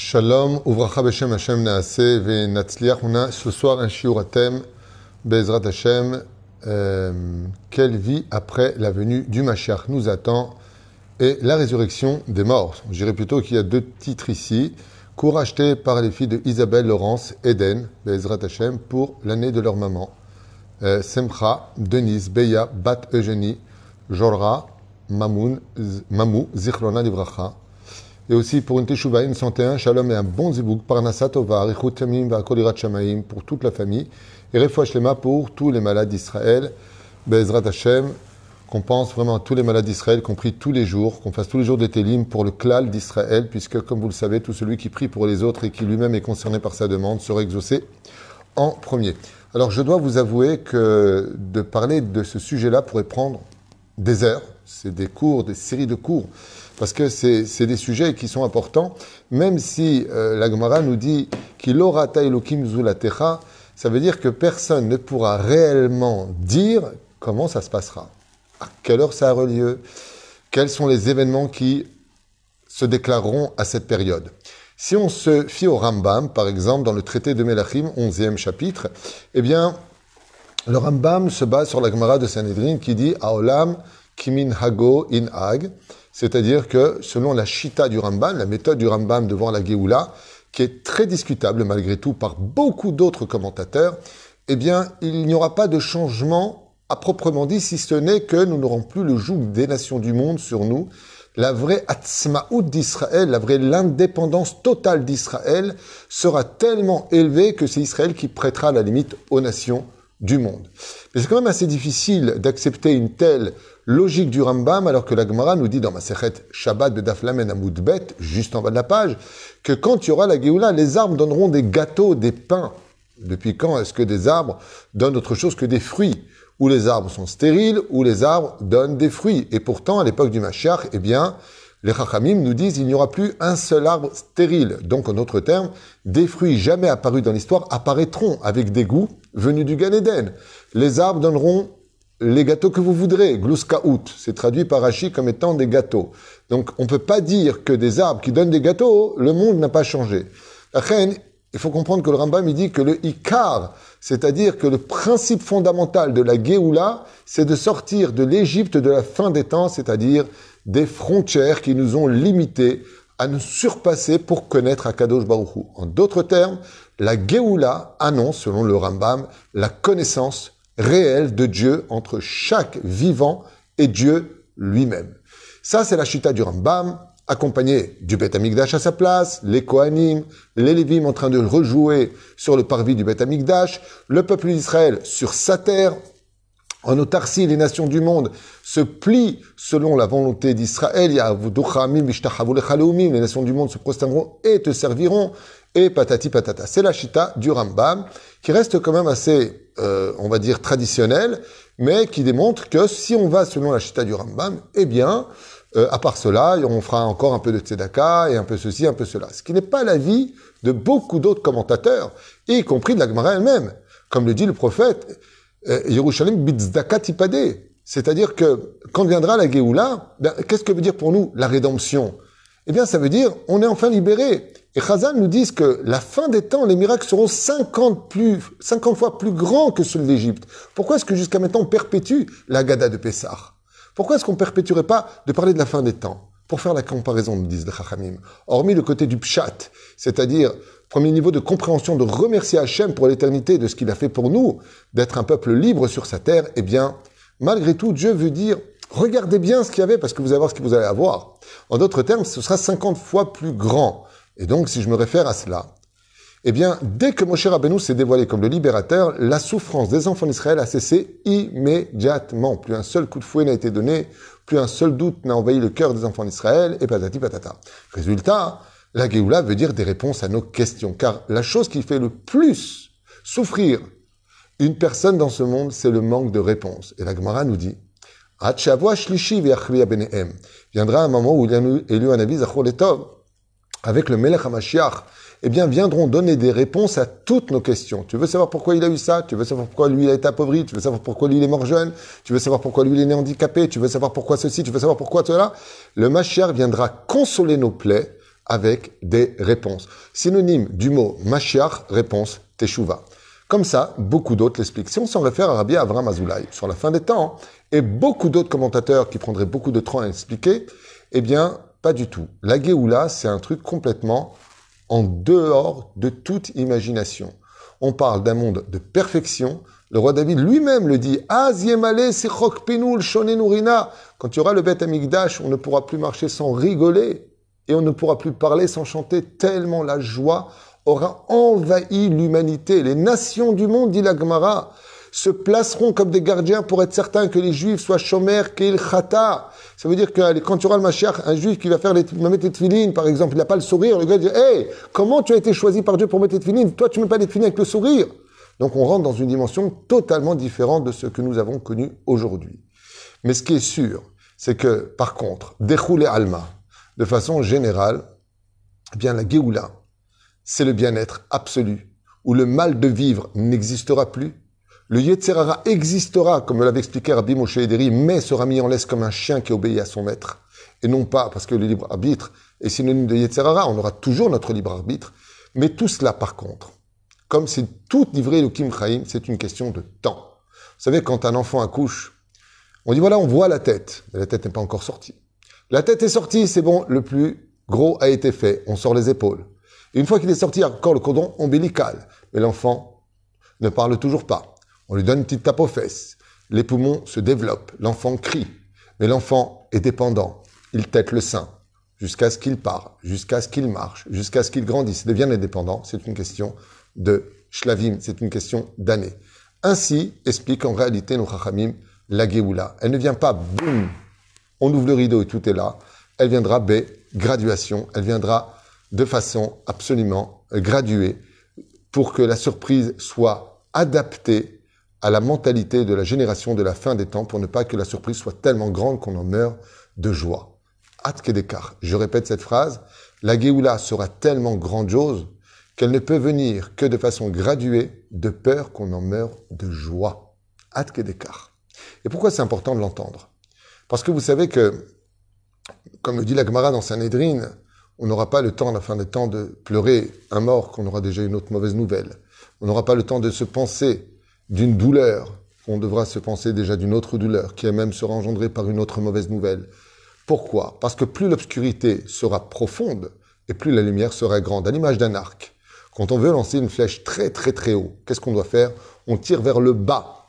Shalom, Uvracha Beshem Hashem Naaseh Ve'Natzliach. On a ce soir un shiur thème, Be'ezrat Hashem. Quelle vie après la venue du Mashiach nous attend et la résurrection des morts. Je dirais plutôt qu'il y a deux titres ici. Cours acheté par les filles de Isabelle, Laurence, Eden, Be'ezrat Hashem, pour l'année de leur maman. Semcha, Denise, Beya, Bat Eugénie, Jorra, Mamou, Zichrona Livracha. Et aussi pour une Teshuvah, une santé, un shalom et un bon zibouk, Parnasat Tova, Arichut Yamim, Va'akol Yirat Shamayim, pour toute la famille, et Refouach Shlema pour tous les malades d'Israël, Be'ezrat Hashem, qu'on pense vraiment à tous les malades d'Israël, qu'on prie tous les jours, qu'on fasse tous les jours des télim pour le klal d'Israël, puisque, comme vous le savez, tout celui qui prie pour les autres et qui lui-même est concerné par sa demande sera exaucé en premier. Alors, je dois vous avouer que de parler de ce sujet-là pourrait prendre des heures. C'est des cours, des séries de cours, parce que c'est des sujets qui sont importants, même si la Gemara nous dit qu'il aura ta'ilokim zulatecha, ça veut dire que personne ne pourra réellement dire comment ça se passera, à quelle heure ça aura lieu, quels sont les événements qui se déclareront à cette période. Si on se fie au Rambam, par exemple, dans le traité de Melachim, 11e chapitre, eh bien, le Rambam se base sur la Gemara de Sanhedrin qui dit « Aolam kimin hago in hag », c'est-à-dire que selon la shita du Rambam, la méthode du Rambam devant la Géoula, qui est très discutable malgré tout par beaucoup d'autres commentateurs, eh bien, il n'y aura pas de changement à proprement dit, si ce n'est que nous n'aurons plus le joug des nations du monde sur nous. La vraie atzma'out d'Israël, la vraie l'indépendance totale d'Israël sera tellement élevée que c'est Israël qui prêtera la limite aux nations du monde. Mais c'est quand même assez difficile d'accepter une telle logique du Rambam, alors que la Gemara nous dit dans Masechet Shabbat Bedaf Lamed Amud Bet, juste en bas de la page, que quand il y aura la Géoula, les arbres donneront des gâteaux, des pains. Depuis quand est-ce que des arbres donnent autre chose que des fruits? Ou les arbres sont stériles, ou les arbres donnent des fruits. Et pourtant, à l'époque du Mashiach, eh bien, les Chachamim nous disent il n'y aura plus un seul arbre stérile. Donc, en d'autres termes, des fruits jamais apparus dans l'histoire apparaîtront avec des goûts venus du Gan Eden. Les arbres donneront les gâteaux que vous voudrez. Gluskaout, c'est traduit par Rashi comme étant des gâteaux. Donc, on ne peut pas dire que des arbres qui donnent des gâteaux, le monde n'a pas changé. La reine, il faut comprendre que le Rambam, il dit que le Ikar, c'est-à-dire que le principe fondamental de la Géoula, c'est de sortir de l'Égypte de la fin des temps, c'est-à-dire des frontières qui nous ont limités à nous surpasser pour connaître Akadosh Baruch Hu. En d'autres termes, la Géoula annonce, selon le Rambam, la connaissance réelle de Dieu entre chaque vivant et Dieu lui-même. Ça, c'est la chita du Rambam, accompagné du Beth Amikdash à sa place, les Kohanim, les Lévim en train de rejouer sur le parvis du Beth Amikdash, le peuple d'Israël sur sa terre. En autarcie, les nations du monde se plient selon la volonté d'Israël. Les nations du monde se prosterneront et te serviront. Et patati patata. C'est la chita du Rambam, qui reste quand même assez, on va dire, traditionnelle, mais qui démontre que si on va selon la chita du Rambam, eh bien, à part cela, on fera encore un peu de tzedaka et un peu ceci, un peu cela. Ce qui n'est pas l'avis de beaucoup d'autres commentateurs, y compris de la Gemara elle-même. Comme le dit le prophète, Yerushalayim bitzdaka tipadeh. C'est-à-dire que quand viendra la Géoula, ben, qu'est-ce que veut dire pour nous la rédemption? Eh bien, ça veut dire on est enfin libéré. Et Chazal nous dit que la fin des temps, les miracles seront 50 fois plus grands que ceux de l'Égypte. Pourquoi est-ce que jusqu'à maintenant on perpétue la Gada de Pessah? Pourquoi est-ce qu'on ne perpétuerait pas de parler de la fin des temps? Pour faire la comparaison, nous disent les Chachamim. Hormis le côté du Pshat, c'est-à-dire, premier niveau de compréhension, de remercier Hachem pour l'éternité de ce qu'il a fait pour nous, d'être un peuple libre sur sa terre, eh bien, malgré tout, Dieu veut dire, regardez bien ce qu'il y avait parce que vous allez voir ce que vous allez avoir. En d'autres termes, ce sera 50 fois plus grand. Et donc, si je me réfère à cela, eh bien, dès que Moshe Rabbeinu s'est dévoilé comme le libérateur, la souffrance des enfants d'Israël a cessé immédiatement. Plus un seul coup de fouet n'a été donné, plus un seul doute n'a envahi le cœur des enfants d'Israël, et patati patata. Résultat, la Géoula veut dire des réponses à nos questions, car la chose qui fait le plus souffrir une personne dans ce monde, c'est le manque de réponses. Et la Gemara nous dit, viendra un moment où il y a élu un avis, Zachor Letov, avec le Melech HaMashiach, eh bien, viendront donner des réponses à toutes nos questions. Tu veux savoir pourquoi il a eu ça? Tu veux savoir pourquoi lui il a été appauvri? Tu veux savoir pourquoi lui il est mort jeune? Tu veux savoir pourquoi lui il est né handicapé? Tu veux savoir pourquoi ceci? Tu veux savoir pourquoi cela? Le Mashiach viendra consoler nos plaies avec des réponses. Synonyme du mot Mashiach, réponse Teshuvah. Comme ça, beaucoup d'autres l'expliquent. Si on s'en réfère à Rabbi Avraham Azoulay sur la fin des temps, et beaucoup d'autres commentateurs qui prendraient beaucoup de temps à expliquer, eh bien, pas du tout. La Géoula, c'est un truc complètement en dehors de toute imagination. On parle d'un monde de perfection. Le roi David lui-même le dit, Az yemale sechok pinul shonenurina. Quand il y aura le Beth Amikdash, on ne pourra plus marcher sans rigoler et on ne pourra plus parler sans chanter, tellement la joie aura envahi l'humanité. Les nations du monde, dit la Gemara, se placeront comme des gardiens pour être certains que les Juifs soient shomer keil chata. Ça veut dire que quand tu auras le Mashiach, un Juif qui va mettre les tefilines, par exemple, il n'a pas le sourire, le gars dit « Hey, comment tu as été choisi par Dieu pour mettre les tefilines? Toi, tu ne mets pas les tefilines avec le sourire !» Donc, on rentre dans une dimension totalement différente de ce que nous avons connu aujourd'hui. Mais ce qui est sûr, c'est que, par contre, Dechou le Alma, de façon générale, eh bien, la Géoula, c'est le bien-être absolu, où le mal de vivre n'existera plus. Le Yetzer Hara existera, comme me l'avait expliqué Rabbi Moshe Ederi, mais sera mis en laisse comme un chien qui obéit à son maître. Et non pas parce que le libre arbitre est synonyme de Yetzer Hara, on aura toujours notre libre arbitre. Mais tout cela, par contre, comme c'est tout livré Elohim Chaim, c'est une question de temps. Vous savez, quand un enfant accouche, on dit voilà, on voit la tête, mais la tête n'est pas encore sortie. La tête est sortie, c'est bon, le plus gros a été fait, on sort les épaules. Et une fois qu'il est sorti, il y a encore le cordon ombilical. Mais l'enfant ne parle toujours pas. On lui donne une petite tape aux fesses. Les poumons se développent. L'enfant crie. Mais l'enfant est dépendant. Il tète le sein jusqu'à ce qu'il parle, jusqu'à ce qu'il marche, jusqu'à ce qu'il grandisse, devienne indépendant. C'est une question de shlavim, c'est une question d'années. Ainsi explique en réalité nos chachamim la Géoula. Elle ne vient pas, boum, on ouvre le rideau et tout est là. Elle viendra, graduation. Elle viendra de façon absolument graduée pour que la surprise soit adaptée à la mentalité de la génération de la fin des temps pour ne pas que la surprise soit tellement grande qu'on en meure de joie. At Kedekar. Je répète cette phrase. La Géoula sera tellement grandiose qu'elle ne peut venir que de façon graduée de peur qu'on en meure de joie. At Kedekar. Et pourquoi c'est important de l'entendre? Parce que vous savez que, comme le dit la Gemara dans Sanhedrin, on n'aura pas le temps à la fin des temps de pleurer un mort qu'on aura déjà une autre mauvaise nouvelle. On n'aura pas le temps de se penser d'une douleur, on devra se penser déjà d'une autre douleur, qui elle-même sera engendrée par une autre mauvaise nouvelle. Pourquoi? Parce que plus l'obscurité sera profonde, et plus la lumière sera grande. À l'image d'un arc. Quand on veut lancer une flèche très très très haut, qu'est-ce qu'on doit faire? On tire vers le bas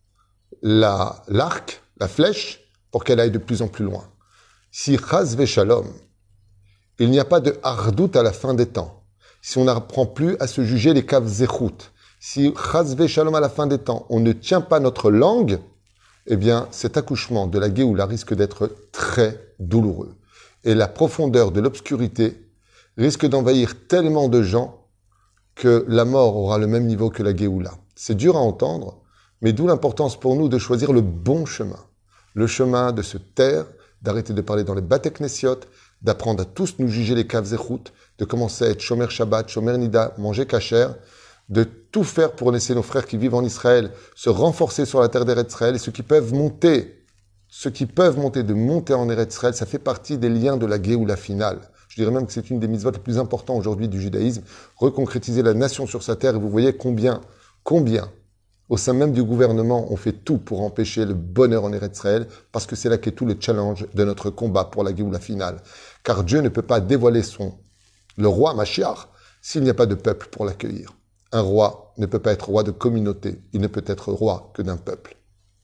l'arc, la flèche, pour qu'elle aille de plus en plus loin. Si chas v'shalom, il n'y a pas de hardout à la fin des temps, si on n'apprend plus à se juger les kav zechut, si chas v'shalom à la fin des temps, on ne tient pas notre langue, eh bien, cet accouchement de la Géoula risque d'être très douloureux. Et la profondeur de l'obscurité risque d'envahir tellement de gens que la mort aura le même niveau que la Géoula. C'est dur à entendre, mais d'où l'importance pour nous de choisir le bon chemin. Le chemin de se taire, d'arrêter de parler dans les Bate Knessiot, d'apprendre à tous nous juger les kav zechut, de commencer à être shomer Shabbat, shomer Nida, manger kasher, de tout faire pour laisser nos frères qui vivent en Israël se renforcer sur la terre d'Eretz Israël et ceux qui peuvent monter, de monter en Eretz Israël, ça fait partie des liens de la Géoula finale. Je dirais même que c'est une des mitzvot les plus importantes aujourd'hui du judaïsme, reconcrétiser la nation sur sa terre et vous voyez combien, au sein même du gouvernement, on fait tout pour empêcher le bonheur en Eretz Israël parce que c'est là qu'est tout le challenge de notre combat pour la Géoula finale. Car Dieu ne peut pas dévoiler le roi Mashiach s'il n'y a pas de peuple pour l'accueillir. Un roi ne peut pas être roi de communauté, il ne peut être roi que d'un peuple.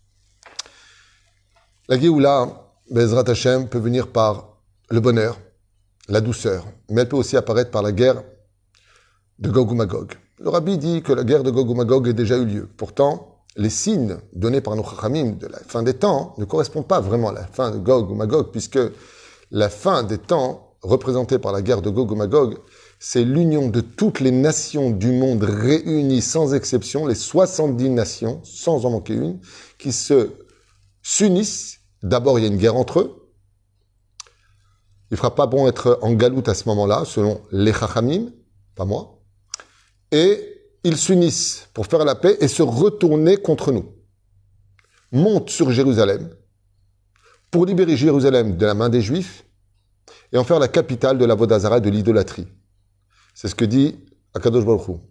La Géoula, Bezrat Hashem, peut venir par le bonheur, la douceur, mais elle peut aussi apparaître par la guerre de Gog ou Magog. Le Rabbi dit que la guerre de Gog ou Magog a déjà eu lieu. Pourtant, les signes donnés par nos Chachamim de la fin des temps ne correspondent pas vraiment à la fin de Gog ou Magog, puisque la fin des temps, représentée par la guerre de Gog ou Magog, c'est l'union de toutes les nations du monde réunies sans exception, les 70 nations, sans en manquer une, qui s'unissent. D'abord, il y a une guerre entre eux. Il ne fera pas bon être en galoute à ce moment-là, selon les Chachamim, pas moi. Et ils s'unissent pour faire la paix et se retourner contre nous. Montent sur Jérusalem pour libérer Jérusalem de la main des Juifs et en faire la capitale de la Vodazara, de l'idolâtrie. C'est ce que dit Akadosh Baruch Hu.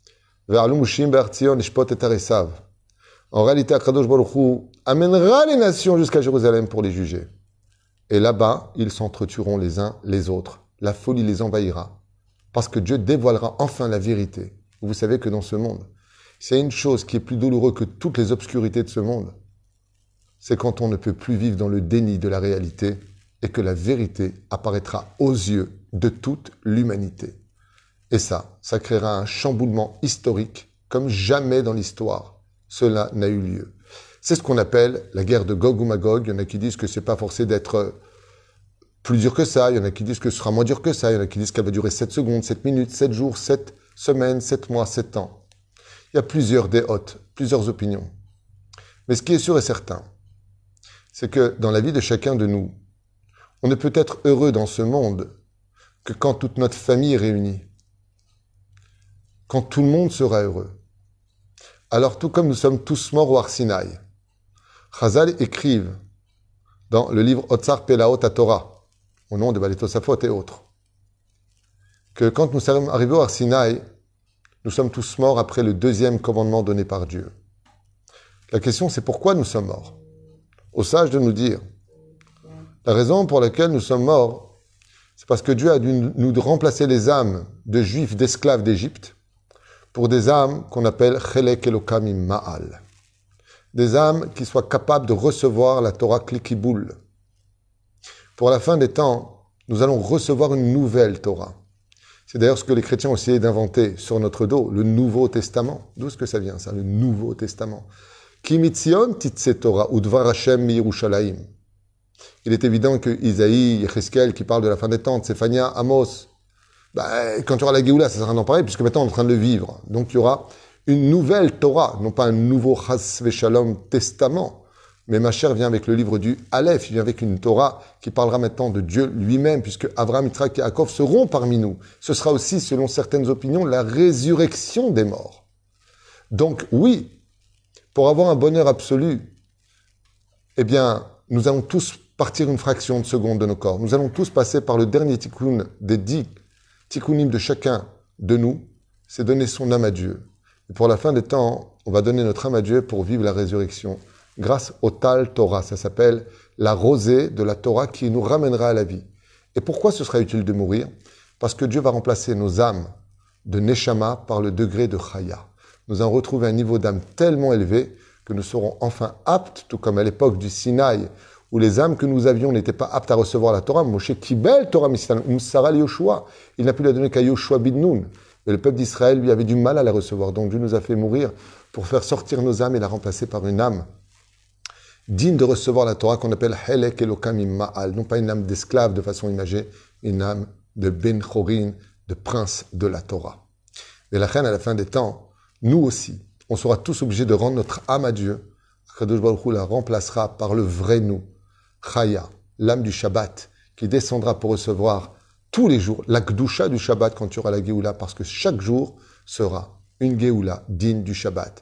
En réalité, Akadosh Baruch Hu amènera les nations jusqu'à Jérusalem pour les juger. Et là-bas, ils s'entretueront les uns les autres. La folie les envahira. Parce que Dieu dévoilera enfin la vérité. Vous savez que dans ce monde, c'est une chose qui est plus douloureuse que toutes les obscurités de ce monde. C'est quand on ne peut plus vivre dans le déni de la réalité et que la vérité apparaîtra aux yeux de toute l'humanité. Et ça créera un chamboulement historique comme jamais dans l'histoire. Cela n'a eu lieu. C'est ce qu'on appelle la guerre de Gog ou Magog. Il y en a qui disent que c'est pas forcé d'être plus dur que ça. Il y en a qui disent que ce sera moins dur que ça. Il y en a qui disent qu'elle va durer 7 secondes, 7 minutes, 7 jours, 7 semaines, 7 mois, 7 ans. Il y a plusieurs déhôtes, plusieurs opinions. Mais ce qui est sûr et certain, c'est que dans la vie de chacun de nous, on ne peut être heureux dans ce monde que quand toute notre famille est réunie. Quand tout le monde sera heureux. Alors tout comme nous sommes tous morts au Har Sinaï, Chazal écrivent dans le livre Otsar Pelaot Torah, au nom de Balei Tosafot et autres, que quand nous sommes arrivés au Har Sinaï, nous sommes tous morts après le deuxième commandement donné par Dieu. La question c'est pourquoi nous sommes morts. Aux sages de nous dire, la raison pour laquelle nous sommes morts, c'est parce que Dieu a dû nous remplacer les âmes de juifs, d'esclaves d'Égypte, pour des âmes qu'on appelle Chelek Elokam Ma'al. Des âmes qui soient capables de recevoir la Torah Klikiboul. Pour la fin des temps, nous allons recevoir une nouvelle Torah. C'est d'ailleurs ce que les chrétiens ont essayé d'inventer sur notre dos, le Nouveau Testament. D'où est-ce que ça vient, ça, le Nouveau Testament? Ki mitzion titse Torah, udvar Hashem mi Yerushalayim. Il est évident que Isaïe, Yecheskel, qui parle de la fin des temps, Séphania, Amos, quand il y aura la Géoula, ça sera d'en parler, puisque maintenant on est en train de le vivre. Donc il y aura une nouvelle Torah, non pas un nouveau Chas Veshalom Testament, mais ma chère vient avec le livre du Aleph, il vient avec une Torah qui parlera maintenant de Dieu lui-même, puisque Abraham, Yitzhak et Yaakov seront parmi nous. Ce sera aussi, selon certaines opinions, la résurrection des morts. Donc oui, pour avoir un bonheur absolu, eh bien, nous allons tous partir une fraction de seconde de nos corps. Nous allons tous passer par le dernier tikkun des 10 tikkunim de chacun de nous, c'est donner son âme à Dieu. Et pour la fin des temps, on va donner notre âme à Dieu pour vivre la résurrection grâce au Tal Torah. Ça s'appelle la rosée de la Torah qui nous ramènera à la vie. Et pourquoi ce sera utile de mourir? Parce que Dieu va remplacer nos âmes de Neshama par le degré de Chaya. Nous allons retrouver un niveau d'âme tellement élevé que nous serons enfin aptes, tout comme à l'époque du Sinaï, où les âmes que nous avions n'étaient pas aptes à recevoir la Torah. Moshe Kibel Torah Mistan, Umsara Yoshua. Il n'a pu la donner qu'à Yoshua bin Nun. Et le peuple d'Israël, lui, avait du mal à la recevoir. Donc Dieu nous a fait mourir pour faire sortir nos âmes et la remplacer par une âme digne de recevoir la Torah qu'on appelle Helek Elokam Ma'al. Non pas une âme d'esclave de façon imagée, une âme de Ben Chorin, de prince de la Torah. Et la reine, à la fin des temps, nous aussi, on sera tous obligés de rendre notre âme à Dieu. Kadosh Baruch Hu la remplacera par le vrai nous, Chaya, l'âme du Shabbat, qui descendra pour recevoir tous les jours la Gdusha du Shabbat quand il y aura la Géoula, parce que chaque jour sera une Géoula digne du Shabbat.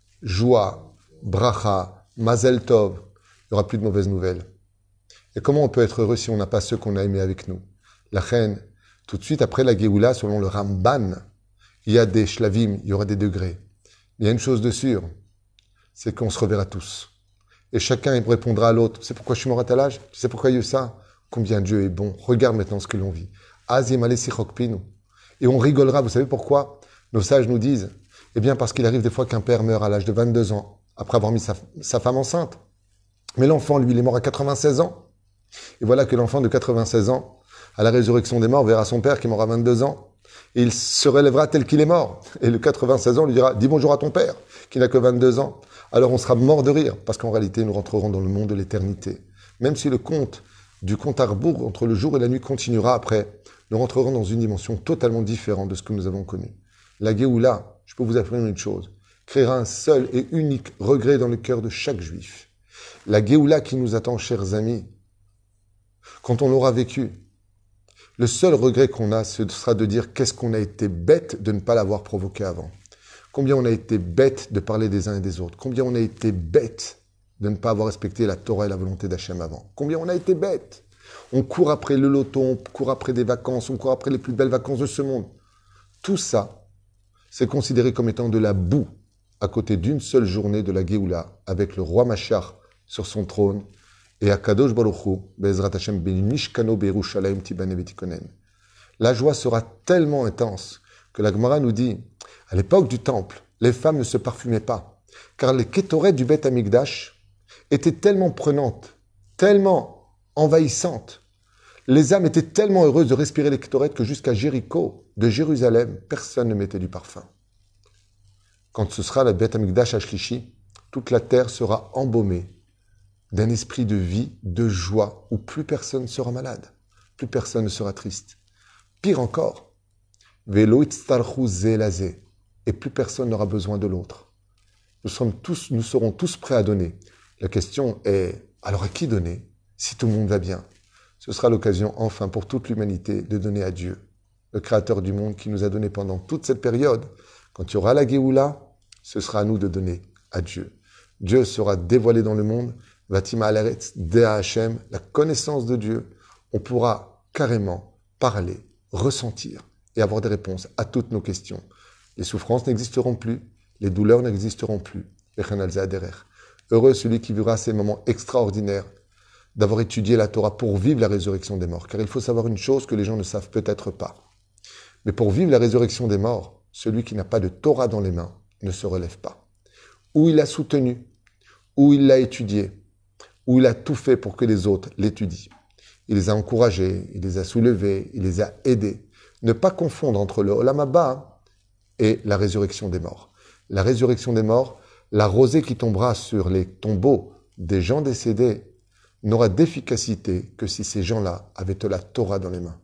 Joie, bracha, mazel tov, il n'y aura plus de mauvaises nouvelles. Et comment on peut être heureux si on n'a pas ceux qu'on a aimés avec nous? La reine, tout de suite après la Géoula, selon le Ramban, il y a des shlavim, il y aura des degrés. Il y a une chose de sûre, c'est qu'on se reverra tous. Et chacun répondra à l'autre. Tu sais pourquoi je suis mort à tel âge? Tu sais pourquoi il y a eu ça? Combien Dieu est bon. Regarde maintenant ce que l'on vit. Azim alesi chokpinu. Et on rigolera. Vous savez pourquoi? Nos sages nous disent, eh bien parce qu'il arrive des fois qu'un père meurt à l'âge de 22 ans, après avoir mis sa femme enceinte. Mais l'enfant, lui, il est mort à 96 ans. Et voilà que l'enfant de 96 ans, à la résurrection des morts, verra son père qui est mort à 22 ans. Et il se relèvera tel qu'il est mort. Et le 96 ans lui dira, dis bonjour à ton père, qui n'a que 22 ans. Alors on sera mort de rire, parce qu'en réalité, nous rentrerons dans le monde de l'éternité. Même si le compte à rebours entre le jour et la nuit continuera après, nous rentrerons dans une dimension totalement différente de ce que nous avons connu. La Géoula, je peux vous affirmer une chose, créera un seul et unique regret dans le cœur de chaque juif. La Géoula qui nous attend, chers amis, quand on l'aura vécu, le seul regret qu'on a, ce sera de dire qu'est-ce qu'on a été bête de ne pas l'avoir provoqué avant. Combien on a été bête de parler des uns et des autres. Combien on a été bête de ne pas avoir respecté la Torah et la volonté d'Hachem avant. Combien on a été bête. On court après le loto, on court après des vacances, on court après les plus belles vacances de ce monde. Tout ça, c'est considéré comme étant de la boue à côté d'une seule journée de la Géoula, avec le roi Machar sur son trône, et Akadosh Baruch Hu, Be'ezrat Hashem, Mishkano Be'Yerushalayim Tibane V'Tikonen. La joie sera tellement intense que la Gemara nous dit, à l'époque du temple, les femmes ne se parfumaient pas, car les kétorets du Beth Amikdash étaient tellement prenantes, tellement envahissantes. Les âmes étaient tellement heureuses de respirer les kétorets que jusqu'à Jéricho, de Jérusalem, personne ne mettait du parfum. Quand ce sera le Beth Amikdash Ashlishi, toute la terre sera embaumée d'un esprit de vie, de joie, où plus personne ne sera malade, plus personne ne sera triste. Pire encore, Velo itztarchu ze la ze, et plus personne n'aura besoin de l'autre. Nous serons tous prêts à donner. La question est, alors à qui donner si tout le monde va bien? Ce sera l'occasion enfin pour toute l'humanité de donner à Dieu, le Créateur du monde qui nous a donné pendant toute cette période. Quand il y aura la Géoula, ce sera à nous de donner à Dieu. Dieu sera dévoilé dans le monde, Vatima Alaretz, Dea Hashem, la connaissance de Dieu. On pourra carrément parler, ressentir et avoir des réponses à toutes nos questions. Les souffrances n'existeront plus, les douleurs n'existeront plus. Heureux celui qui vivra ces moments extraordinaires d'avoir étudié la Torah pour vivre la résurrection des morts. Car il faut savoir une chose que les gens ne savent peut-être pas. Mais pour vivre la résurrection des morts, celui qui n'a pas de Torah dans les mains ne se relève pas. Ou il l'a soutenu, ou il l'a étudié, ou il a tout fait pour que les autres l'étudient. Il les a encouragés, il les a soulevés, il les a aidés. Ne pas confondre entre le Olam Haba et la résurrection des morts. La résurrection des morts, la rosée qui tombera sur les tombeaux des gens décédés n'aura d'efficacité que si ces gens-là avaient de la Torah dans les mains.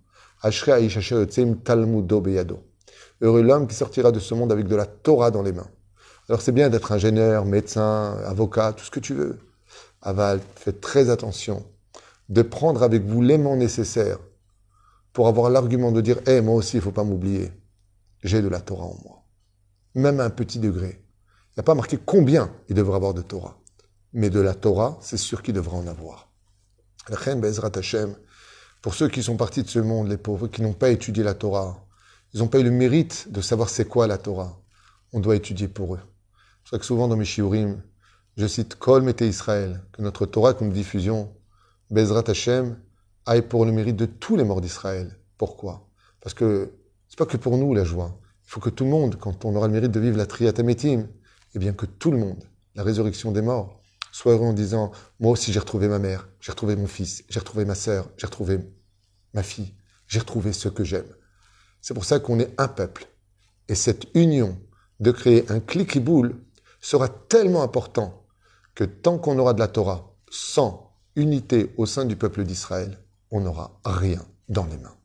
Heureux l'homme qui sortira de ce monde avec de la Torah dans les mains. Alors c'est bien d'être ingénieur, médecin, avocat, tout ce que tu veux. Aval, faites très attention de prendre avec vous l'aimant nécessaire pour avoir l'argument de dire « moi aussi, il ne faut pas m'oublier. J'ai de la Torah en moi. » Même à un petit degré. Il n'y a pas marqué combien il devra avoir de Torah. Mais de la Torah, c'est sûr qu'il devra en avoir. Be'ezrat Hashem, pour ceux qui sont partis de ce monde, les pauvres, qui n'ont pas étudié la Torah, ils n'ont pas eu le mérite de savoir c'est quoi la Torah. On doit étudier pour eux. C'est pour ça que souvent dans mes shiurim, je cite Kol Mete Israël, que notre Torah que nous diffusions, Be'ezrat Hashem, aille pour le mérite de tous les morts d'Israël. Pourquoi? Parce que c'est pas que pour nous la joie. Il faut que tout le monde, quand on aura le mérite de vivre la Triyat HaMetim, eh bien que tout le monde, la résurrection des morts, soit heureux en disant « Moi aussi j'ai retrouvé ma mère, j'ai retrouvé mon fils, j'ai retrouvé ma sœur, j'ai retrouvé ma fille, j'ai retrouvé ceux que j'aime. » C'est pour ça qu'on est un peuple. Et cette union de créer un clic-boule sera tellement important que tant qu'on aura de la Torah sans unité au sein du peuple d'Israël, on n'aura rien dans les mains.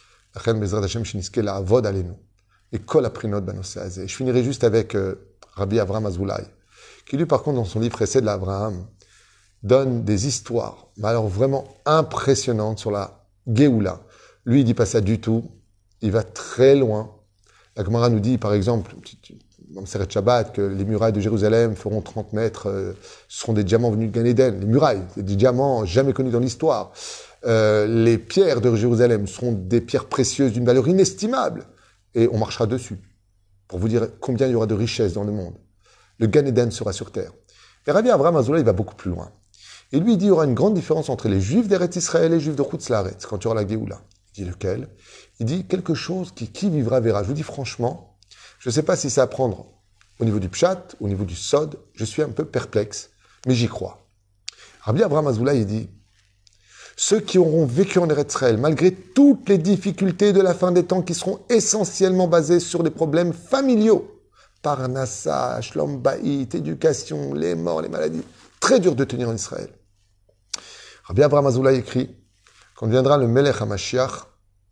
Je finirai juste avec Rabbi Avraham Azoulay, qui lui par contre dans son livre Essai de l'Abraham donne des histoires, mais alors vraiment impressionnantes sur la Géoula. Lui il dit pas ça du tout, il va très loin. La Gemara nous dit par exemple, dans Seret Shabbat, que les murailles de Jérusalem feront 30 mètres, ce seront des diamants venus de Gan Eden. Les murailles, c'est des diamants jamais connus dans l'histoire. Les pierres de Jérusalem seront des pierres précieuses d'une valeur inestimable. Et on marchera dessus, pour vous dire combien il y aura de richesses dans le monde. Le Gan Eden sera sur terre. Et Rabbi Avraham Azoulay, il va beaucoup plus loin. Et lui, il dit, il y aura une grande différence entre les Juifs d'Eretz Israël et les Juifs de Chutz Laaretz, quand il y aura la Géoula. Il dit lequel? Il dit quelque chose qui vivra verra. Je vous dis franchement, je ne sais pas si c'est à prendre au niveau du Pshat, au niveau du Sod, je suis un peu perplexe, mais j'y crois. Rabbi Avraham Azoulay, il dit, ceux qui auront vécu en Eretz Israël, malgré toutes les difficultés de la fin des temps qui seront essentiellement basées sur des problèmes familiaux, Parnassa, Shlom Bayit, éducation, les morts, les maladies, très dur de tenir en Israël. Rabbi Avraham Azoulay écrit, quand viendra le Melech HaMashiach,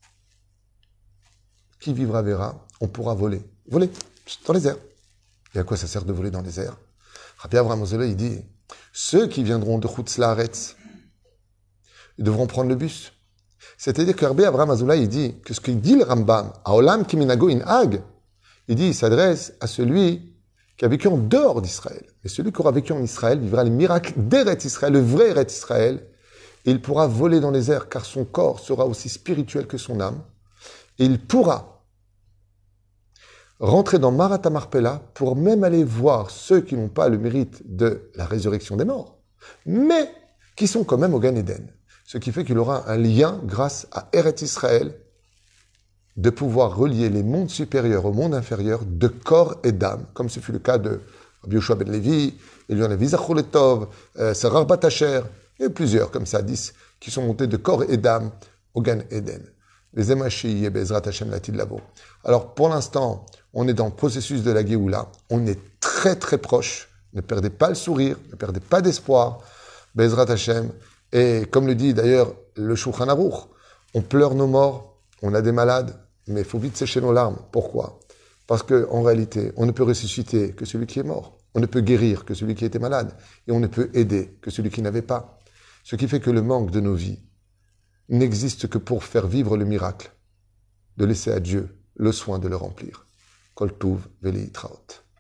qui vivra verra, on pourra voler. Voler dans les airs. Et à quoi ça sert de voler dans les airs? Rabbi Avraham Azoulay, il dit, ceux qui viendront de Chutz Laaretz, ils devront prendre le bus. C'est-à-dire que Rabbi Avraham Azoulay, il dit que ce qu'il dit le Rambam, Haolam Kiminago Inhag, il dit, il s'adresse à celui qui a vécu en dehors d'Israël. Et celui qui aura vécu en Israël vivra les miracles d'Eretz Israël, le vrai Eretz Israël, Et il pourra voler dans les airs, car son corps sera aussi spirituel que son âme. Et il pourra rentrer dans Marat Marpella pour même aller voir ceux qui n'ont pas le mérite de la résurrection des morts, mais qui sont quand même au Gan Eden. Ce qui fait qu'il aura un lien grâce à Eretz Israël de pouvoir relier les mondes supérieurs au monde inférieur de corps et d'âme, comme ce fut le cas de Rabbi Yoshua ben Levi, Elion Levi Zacholetov, Sarar Batacher, et plusieurs comme ça, 10, qui sont montés de corps et d'âme au Gan Eden. Les Emashi et Bezrat Hashem Latid Labo. Alors pour l'instant, on est dans le processus de la Géoula, on est très très proche, ne perdez pas le sourire, ne perdez pas d'espoir, Bezrat Hashem, et comme le dit d'ailleurs le Shulchan Aruch, on pleure nos morts, on a des malades, mais il faut vite sécher nos larmes. Pourquoi ? Parce qu'en réalité, on ne peut ressusciter que celui qui est mort. On ne peut guérir que celui qui était malade. Et on ne peut aider que celui qui n'avait pas. Ce qui fait que le manque de nos vies n'existe que pour faire vivre le miracle, de laisser à Dieu le soin de le remplir. Kol Tuv Veli Traot.